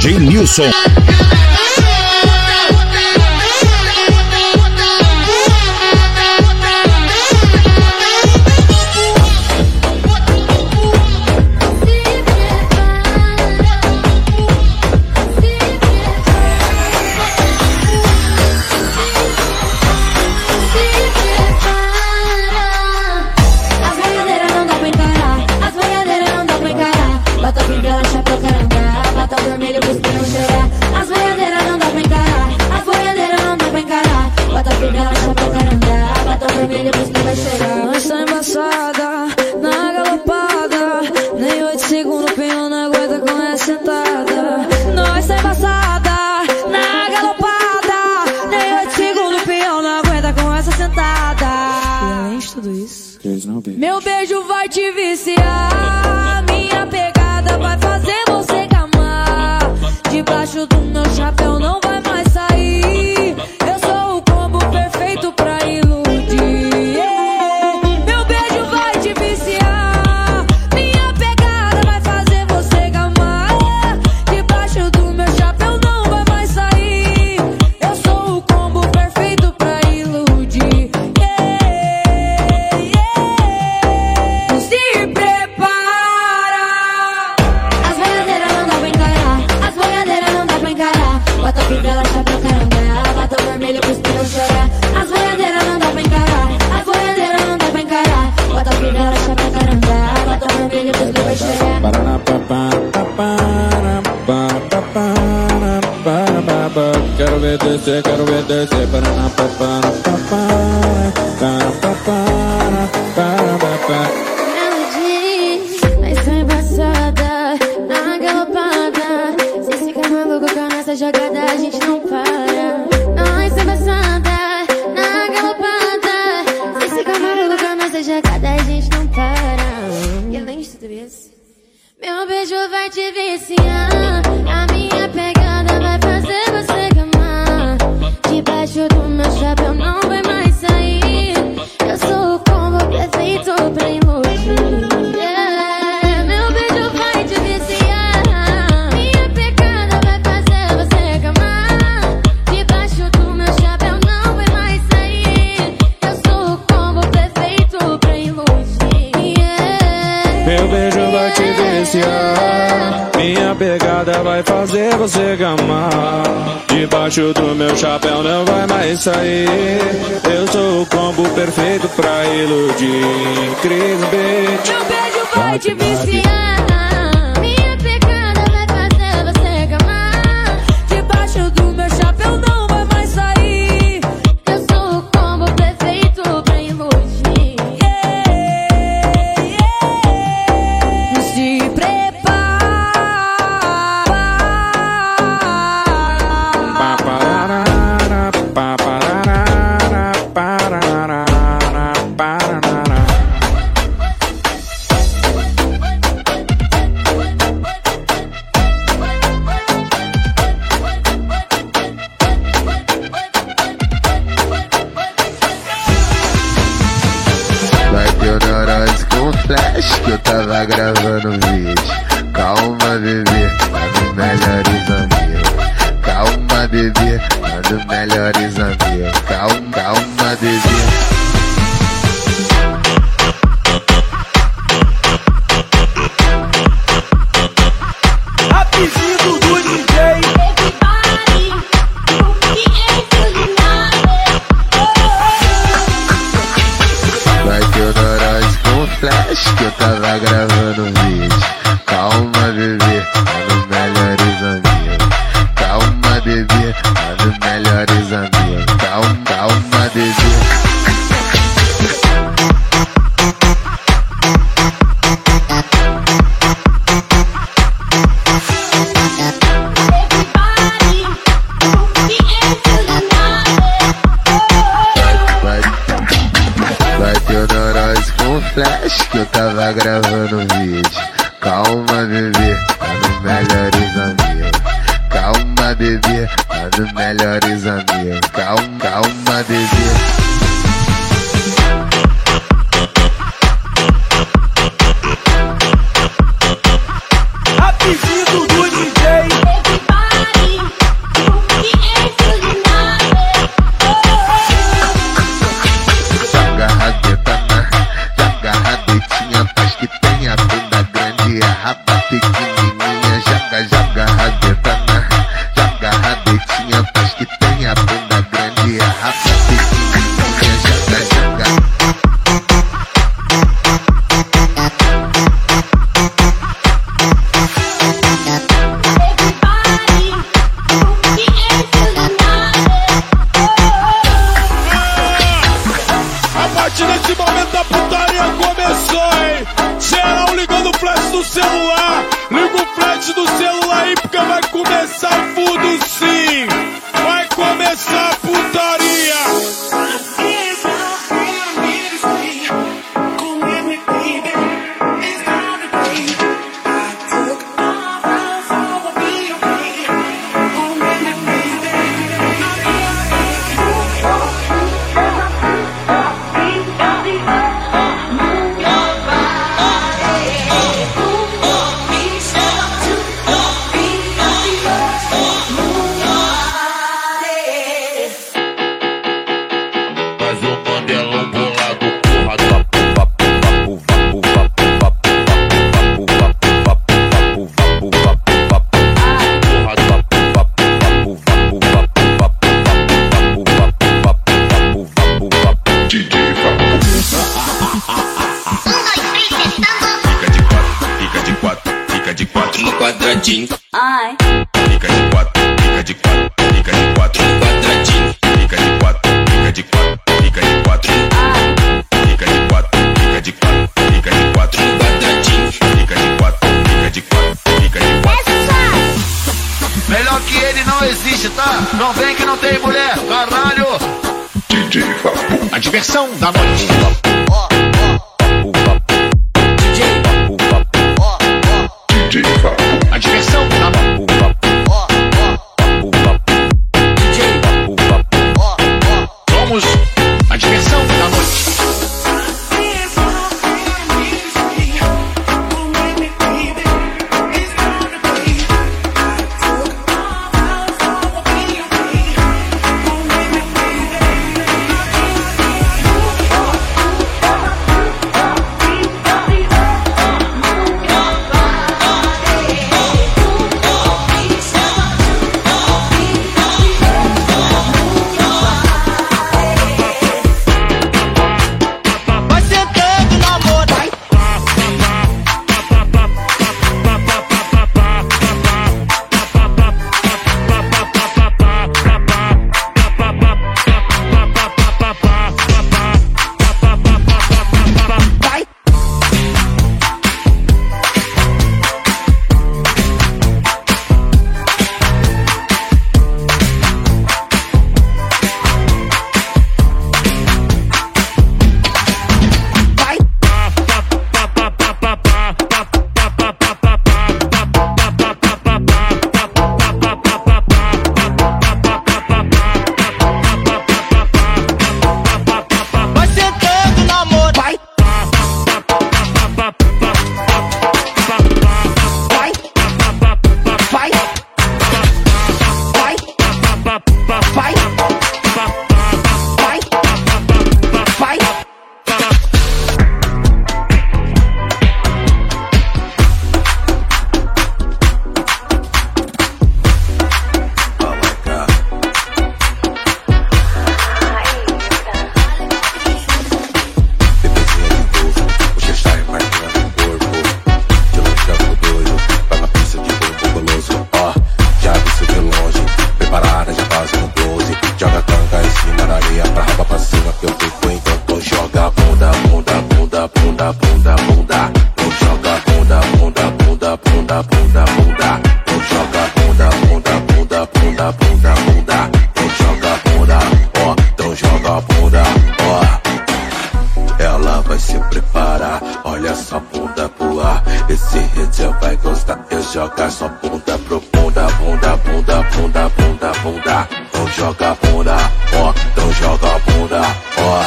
DJ Nilson. Nós tá embaçada, na galopada, nem 8 segundos o peão não aguenta com essa sentada. Nós tá embaçada, na galopada, nem 8 segundos o peão não aguenta com essa sentada. E além de tudo isso, meu beijo vai te viciar, minha pegada vai fazer você gamar. Debaixo do meu chapéu não vai mais sair, eu sou o combo perfeito pra iludir. Quero ver descer, Nós tá embaçada, na galopada, cê fica maluco com a nossa jogada, a gente não para. Nós tá embaçada, na galopada, cê fica maluco com a nossa jogada, a gente não para. E além de tudo isso, meu beijo vai te viciar, a minha pegada vai fazer você gamar. Debaixo do meu chapéu não vai mais sair, eu sou o combo perfeito pra iludir. Meu beijo vai te viciar, minha pegada vai fazer você gamar. Debaixo do meu chapéu não vai mais sair, eu sou o combo perfeito pra iludir. Meu beijo vai te viciar, minha pegada vai fazer você gamar. Debaixo do meu chapéu não vai mais sair, eu sou o combo perfeito pra iludir. Cris Beat. Meu beijo vai te viciar, minha pegada vai fazer você gamar. Debaixo do meu chapéu não vai mais sair, eu sou o combo perfeito pra iludir. Se prepara. Bateu neurose com flash que eu tava gravando vídeo. Calma, bebê, manda melhores amigos. Calma, bebê, manda melhores amigos. Calma, bebê. A pedido do DJ. Bateu neurose com flash que eu tava gravando vídeo. Calma, bebê, manda melhores amigos. Calma, bebê, manda melhores amigos. Calma, bebê. Bateu neurose com flash que eu tava gravando vídeo. Calma, bebê, manda melhores amigos. Calma, bebê, manda melhores amigos. Calma, bebê. A pedido do DJ. quadradinho. Ai. Fica de quatro, fica de quatro, fica de quatro, quadradinho. Fica de quatro, fica de quatro, fica de quatro. Ai. Fica de quatro, fica de quatro, fica de quatro, quadradinho. Fica de quatro, fica de quatro, fica de quatro. Melhor que ele não existe, tá? Não vem que não tem mulher, caralho. DJ Vapu. A diversão da noite. DJ Vapu. A diversão da noite. Vamos, a diversão da noite. Joga sua bunda pro bunda, bunda, bunda, bunda, bunda, bunda. Então joga bunda, ó, então joga bunda, ó.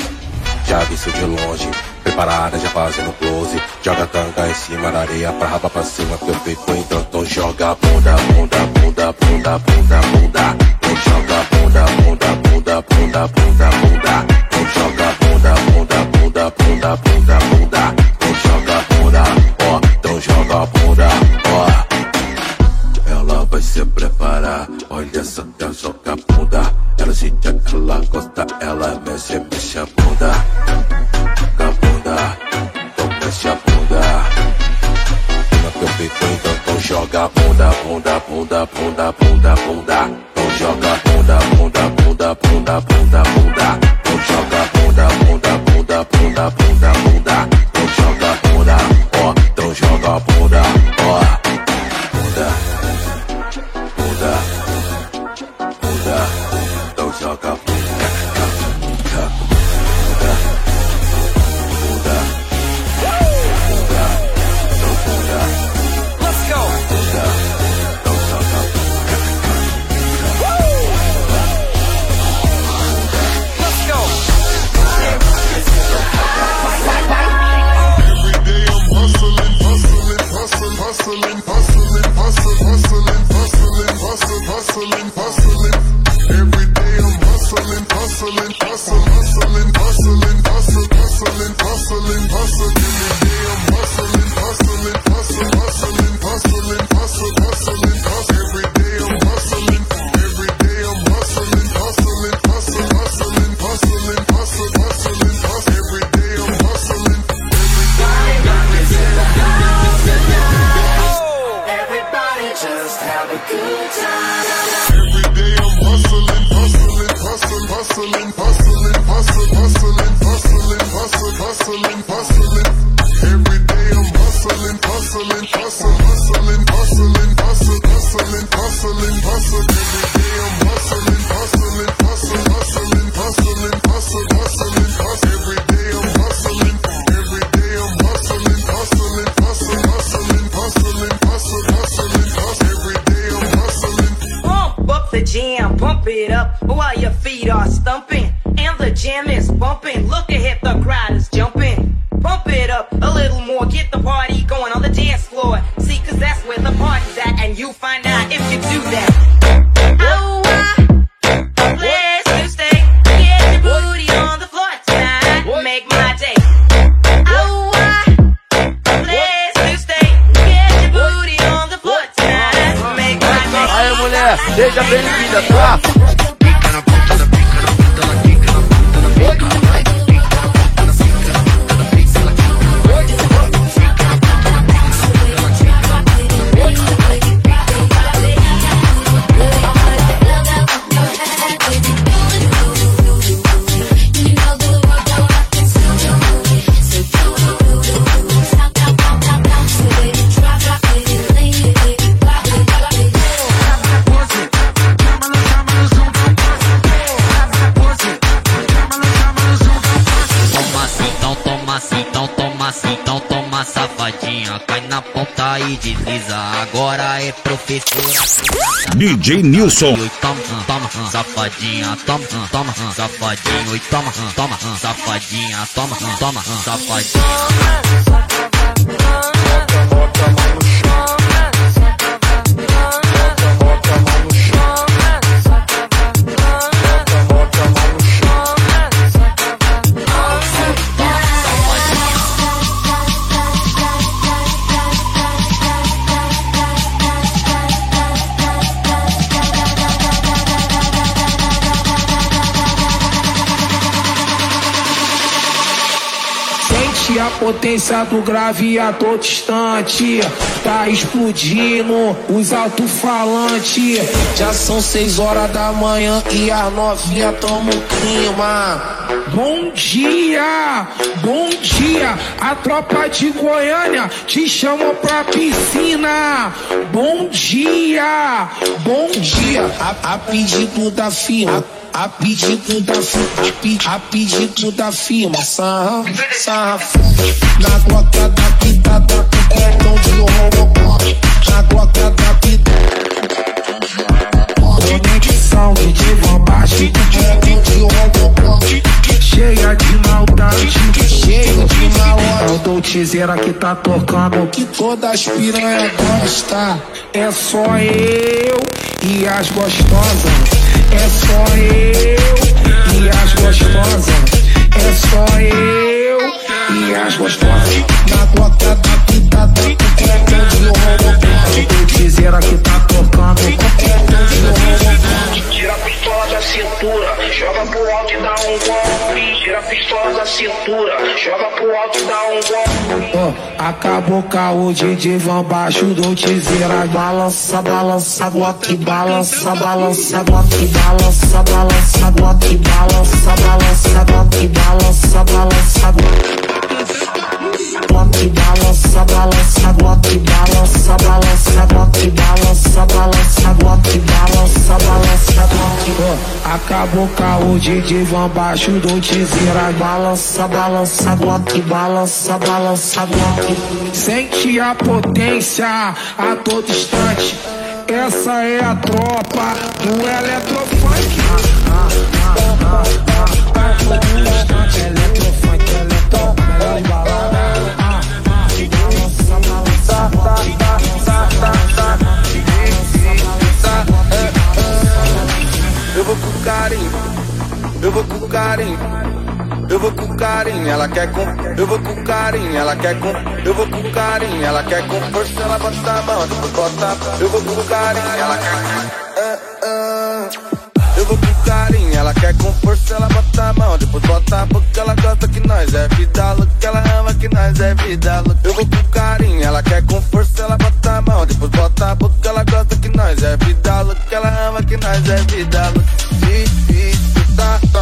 Já vi isso de longe, preparada já fazendo close. Joga tanga em cima da areia, pra raba pra cima que eu fico então joga bunda, bunda, bunda, bunda, bunda, bunda. Então joga bunda, bunda, bunda, bunda, bunda, bunda. Então joga bunda, bunda, bunda, bunda, bunda, bunda. Então joga bunda, ó, então joga bunda. Ela vai se preparar, olha só, ela joga a bunda. Ela se ela gosta, ela mexe, mexe a bunda. Joga a bunda, então mexe a bunda. Cima que eu fico então joga a bunda, bunda, bunda, bunda, bunda, bunda. Então joga a bunda, bunda, bunda, bunda, bunda, bunda. Então joga a bunda, bunda, bunda, bunda, bunda, bunda. Então joga a bunda, ó, então joga a bunda, ó. Bunda, bunda, bunda, então joga a bunda, bunda, bunda, bunda, então bunda. Let's go. Bunda, então joga a bunda, let's go. Every day I'm hustling, hustling, hustling, hustling, hustling, hustling, hustling, hustling, hustling, hustling. Every day I'm hustling, hustling, hustling, hustling, hustling, hustling, hustling, hustling, hustling. Every day I'm hustling, hustling, hustling, hustling, hustling, hustling, hustling, hustling. Every day I'm hustling, every day I'm hustling, hustling, hustling, hustling, hustling, hustling, hustling, hustling. Every day I'm hustling, every day. Everybody hustling, hustling, hustling, hustling, hustling, hustling, hustling. Every day I'm hustling, hustling, hustling, hustling, hustling, hustling, hustling, hustling, hustling. Every day I'm hustling, hustling, hustling, hustling, hustling, hustling, hustling, hustling. Every day I'm hustling, every day I'm hustling, hustling, hustling, hustling, hustling, hustling, hustling, hustling. Every day I'm hustling. Pump up the jam, pump it up while your feet are stumping and the jam is bumping. Look ahead, the crowd is jumping. Pump it up a little more, get the party going on the dance floor. See, cause that's where the party's at, and you find out if you do that. Oh, a place to stay. Get your booty on the floor tonight. Make my day. Oh, a place to stay. Get your booty on the floor tonight. Make my day. Aí, mulher, seja bem-vinda, tá? Safadinha, cai na ponta e desliza. Agora é professora. DJ Nilson. Toma, toma, safadinha, toma, toma, safadinho. Toma, toma, safadinha, toma, toma, safadinha. A potência do grave a todo instante tá explodindo os alto-falantes. Já são 6 horas da manhã e a novinha toma o clima. Bom dia, a tropa de Goiânia te chamou pra piscina. Bom dia, a pedido da firma. A pedido da firma, sarrafo, na guaca da pitada, com de Robocop, na guaca da pitada, conexão de Divan baixo, com de Robocop, cheia de maldade, É o Dolcezeira que tá tocando, que todas as piranhas gostam. É só eu e as gostosas. É só eu e as gostosas. É só eu e as gostosas. Na toca da pitada, com de Robocop. Dolcezeira que tá tocando, com de Robocop. Tira a pistola da cintura, joga pro alto e dá um golpe. Tira a pistola da cintura, joga pro alto e dá um golpe. Acabou o caô de Divan baixo, Dolcezeira. Balança, balança, Glock, balança, balança, Glock, balança, balança, Glock, balança, balança, Glock, balança, balança, Glock, balança, balança, Glock, balança, balança, Glock, balança, balança, Glock, balança, balança, Glock. Acabou o caô de Divan baixo, Dolcezeira. Balança, balança, Glock, balança, balança, Glock. Sente a potência a todo instante. Essa é a tropa do Eletrofunk. A todo instante, Eletrofunk, Eletrofunk, melhor embalada. Eu vou com carinho, eu vou com carinho, eu vou com carinho, ela quer com. Eu vou com carinho, ela quer com. Eu vou com carinho, ela quer com força, ela bota a mão, depois bota. Eu vou com carinho, ela quer com. Eu vou com carinho, ela quer com força, ela bota a mão, depois bota. Porque ela gosta que nós é vida louca, ela ama que nós é vida louca. Eu vou com carinho, ela quer com força, ela bota a mão, depois bota. Porque ela gosta que nós é vida louca, ela ama que nós é vida louca. Difícil, tá, tá.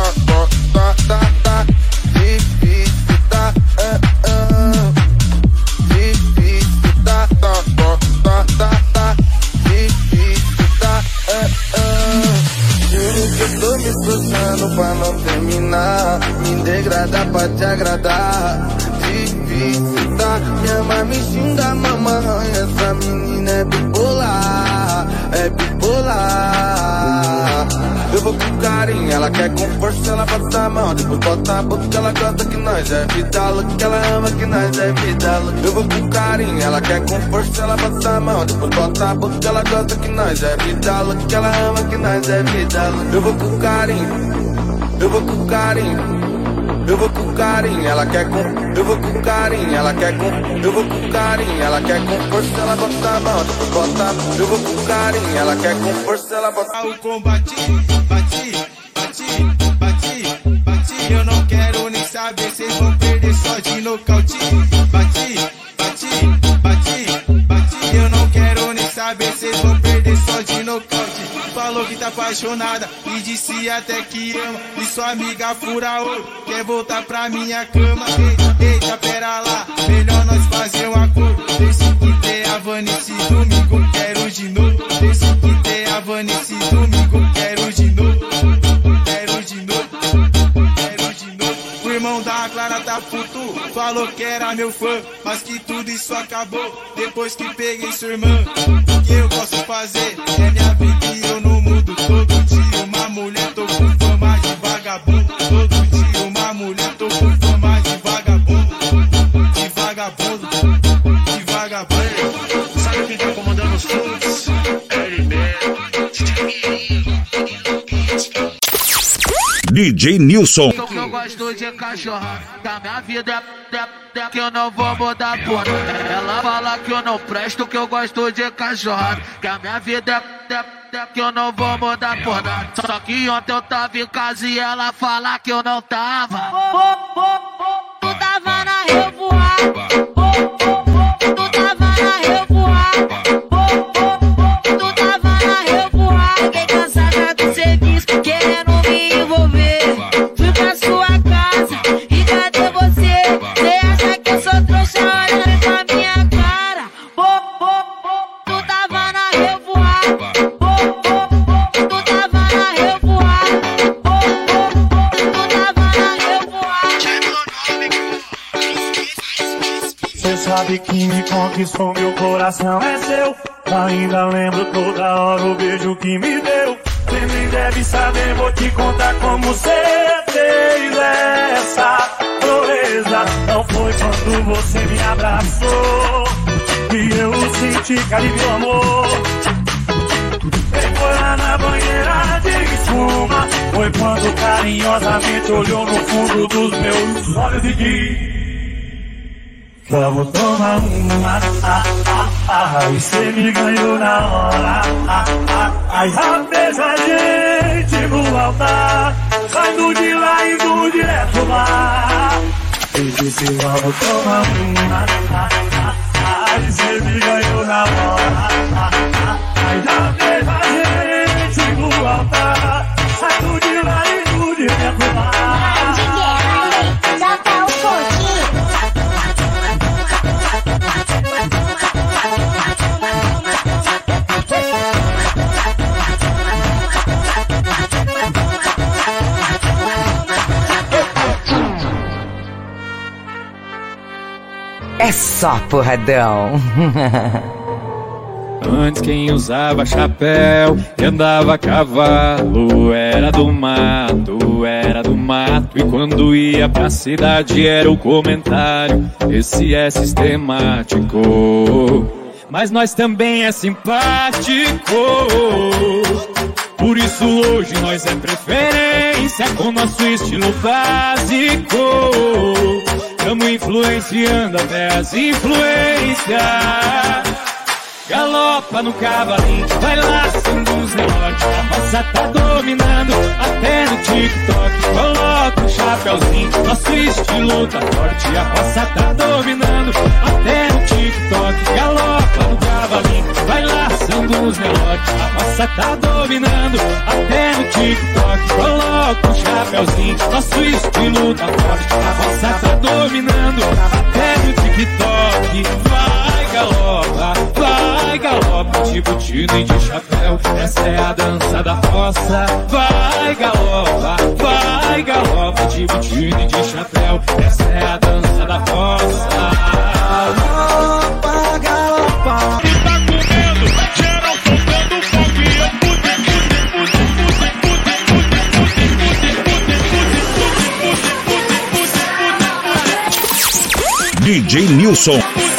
Pra não terminar, me degradar pra te agradar. Difícil, tá? Minha mãe me xinga, mamãe. Essa menina é bipolar, é bipolar. Eu vou com carinho, ela quer com força, ela bota a mão. Depois bota a boca, ela gosta que nós é vida louca, ela ama que nós é vida louca. Eu vou com carinho, ela quer com força, ela bota a mão. Depois bota a boca, ela gosta que nós é vida louca, ela ama que nós é vida louca. Eu vou com carinho. Eu vou com carinho, eu vou com carinho, ela quer com. Eu vou com carinho, ela quer com. Eu vou com carinho, ela quer com força, ela bota a mão, depois bota. Eu vou com carinho, ela quer com força, ela bota. O combate, bati, bati, bati, bati. Eu não quero nem saber, vocês vão perder só de nocaute. Bati, bati, bati, bati. Eu não quero nem saber, vocês vão perder só de nocaute. Falou que tá apaixonada e disse até que ama. E sua amiga fura olho, quer voltar pra minha cama. Eita, pera lá, melhor nós fazer um acordo. Desse que tem a Vanice domingo, quero de novo. Desse que tem a Vanice domingo, quero de novo. Quero de novo, quero de novo. O irmão da Clara tá puto, falou que era meu fã, mas que tudo isso acabou depois que peguei sua irmã. O que eu posso fazer é minha vida e eu não mudo. Todo dia uma mulher, tô com fama de vagabundo. Todo dia uma mulher, tô com fama de vagabundo. De vagabundo, de vagabundo. Sabe quem tá comandando os clubes? DJ Nilson. Eu gosto de cachorra, da minha vida é que eu não vou mudar porra. Ela fala que eu não presto, que eu gosto de cachorra, que a minha vida é que eu não vou mudar porra. Só que ontem eu tava em casa e ela fala que eu não tava. Tu tava na revoada. Tu tava na revoada. Tu tava na revoada. Fiquei cansada do serviço, querendo me envolver. Fui pra sua casa e cadê você? Cê acha que eu sou trouxa? Olha pra minha cara. Tu tava na revoada. Tu tava na revoada. Tu tava na revoada. Cê sabe que me conquistou, meu coração é seu. Ainda lembro toda hora o beijo que me deu. Cê nem deve saber, vou te contar como cê fez essa proeza. Não foi quando você me abraçou que eu senti carinho e amor. Nem foi lá na banheira de espuma, foi quando carinhosamente olhou no fundo dos meus olhos e disse: vamos tomar uma, e cê me ganhou na hora, aí já fez a gente no altar, saindo de lá e indo direto lá. Eu disse vamos tomar uma, e cê me ganhou na hora, aí já fez a gente no altar, saindo de lá e indo direto lá. Já tá o pouquinho. É só porradão. Antes quem usava chapéu e andava a cavalo era do mato, era do mato. E quando ia pra cidade era o comentário: esse é sistemático, mas nós também é simpático. Por isso hoje nós é preferência com nosso estilo básico. Tamo influenciando até as influências. Galopa no cavalinho, vai lá, Sandus Norte. A roça tá dominando, até no TikTok. Coloca o chapéuzinho, nosso estilo tá forte. A roça tá dominando, até no TikTok. Galopa no cavalinho, vai lá, Sandus Norte. A roça tá dominando, até no TikTok. Coloca o chapéuzinho. chapeuzinho, nosso estilo tá forte. A roça tá dominando, até no TikTok. Vai galopa, de botina e de chapéu. Essa é a dança da roça. Vai galopa, de botina e de chapéu. Essa é a dança da roça. Galopa, galopa. E tá comendo, geral soltando fogo e eu DJ Nilson.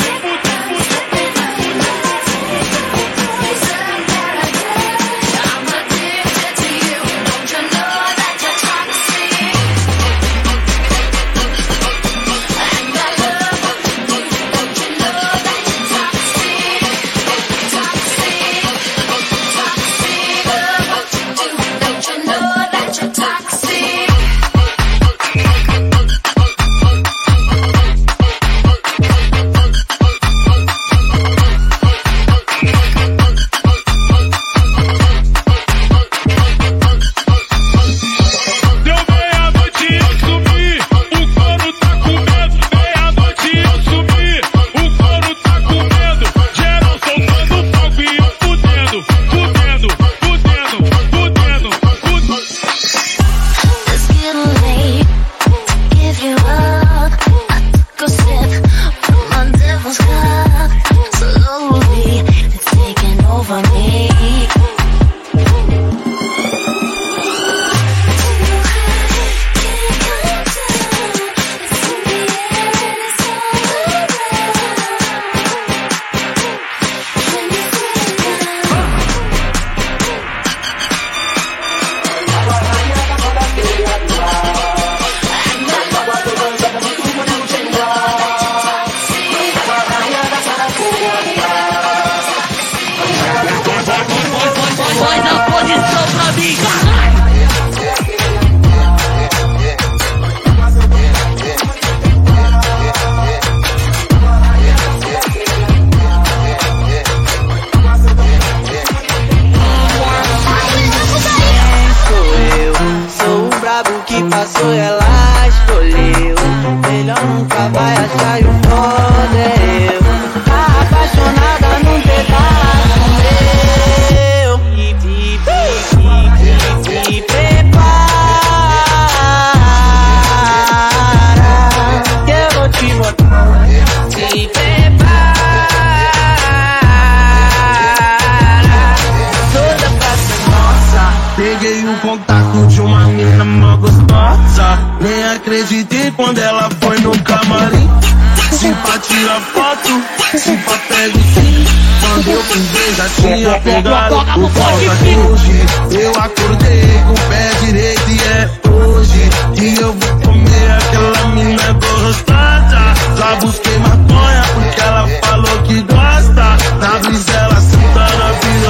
Peguei o contato de uma mina mó gostosa. Nem acreditei quando ela foi no camarim. Se pra tirar foto, se pra pega sim. Quando eu fui ver já tinha pegado o pau de hoje. Eu acordei com o pé direito e é hoje que eu vou comer aquela mina gostosa. Já busquei maconha porque ela falou que gosta. Na brisa ela senta na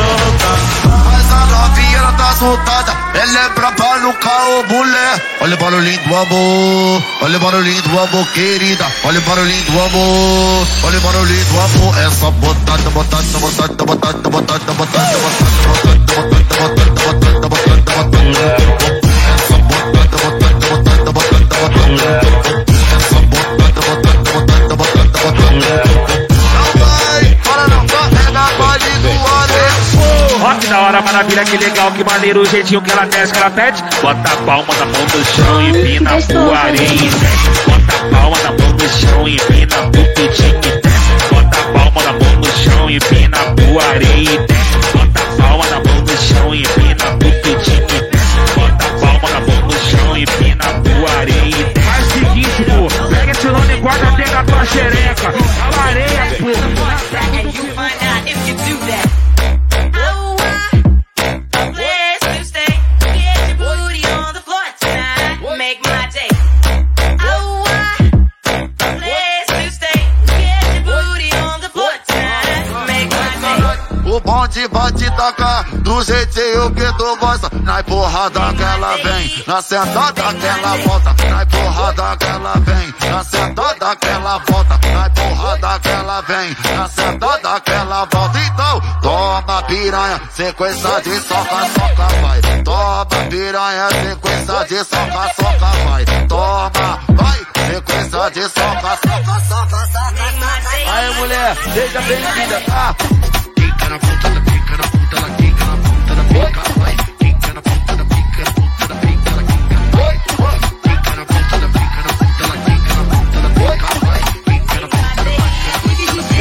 piroca. Mas a novinha ela tá soltada, ela é braba no caô, mulher. Olha o barulhinho do amor, olha o barulhinho do amor, querida. Olha o barulhinho do amor, olha o barulhinho do amor. Essa botada, botada, botada, botada, botada, botada, botada, botada, botada, botada. Essa botada, botada, botada, botada, botada. Essa botada, botada, botada, botada, botada. Não vai, para não vai, é na base do areia. Ó que da hora, maravilha, que legal, que maneiro o jeitinho que ela desce, que ela pede. Bota a palma da mão no chão e empina pro areia e desce. Bota a palma da mão no chão e empina pro pitinho e desce. Bota a palma da mão no chão e empina pro areia e desce. Bota a palma da mão no chão e empina pro pitinho e desce. Bota a palma da mão no chão e empina pro areia e desce. Faz o seguinte, pô, pega esse nome e guarda dentro da tua xereca. A areia, pô. And you find out if you do that. bate, bate, taca do jeitinho que tu gosta. Na empurrada que ela vem, na sentada que ela volta. Na empurrada que ela vem, na sentada que ela volta. Na empurrada que ela vem, na sentada que ela volta. Então, toma piranha, sequência de soca, soca, vai. Toma piranha, sequência de soca, soca, vai. Toma, vai, sequência de soca, soca, soca, soca. Aí, mulher, seja bem-vinda, tá? Pica na ponta da pica, na ponta da pica, na ponta da pica, vai. Pica na ponta da pica, na ponta da pica, na pica, vai. Pica na ponta da pica, na ponta da pica, na ponta da pica, vai. Pica na ponta da pica, na ponta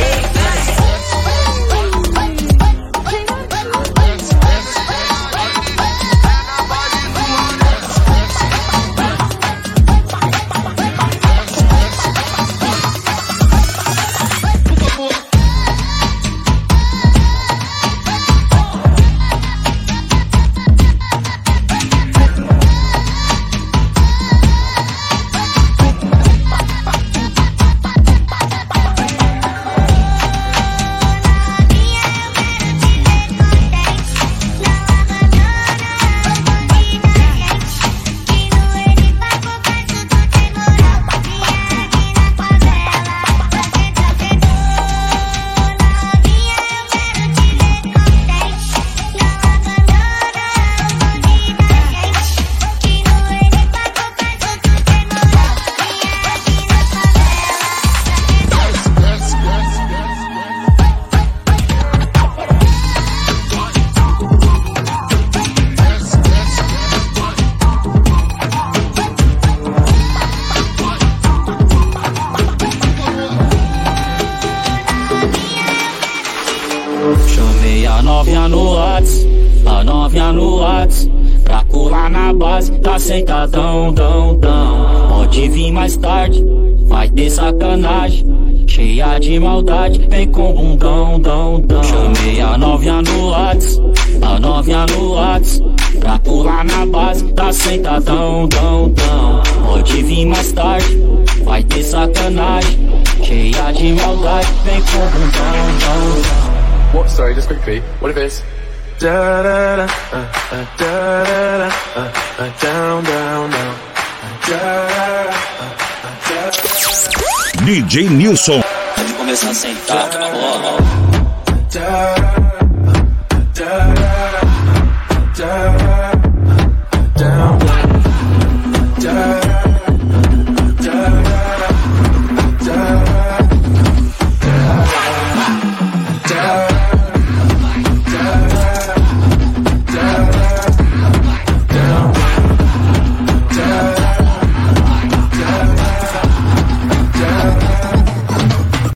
Chamei a novinha no Whats, a novinha no Whats, pra colar na base, tá sentadão, dão, dão. Pode vir mais tarde, vai ter sacanagem, cheia de maldade, vem com bundão, dão, dão. Chamei a novinha no Whats, a novinha no Whats, pra colar na base, tá sentadão, dão, dão. Pode vir mais tarde, vai ter sacanagem, cheia de maldade, vem com bundão, dão, dão. What? Sorry, just quickly. What if it's da da da da da da down down down DJ Nilson. Pode começar a sentar, ó.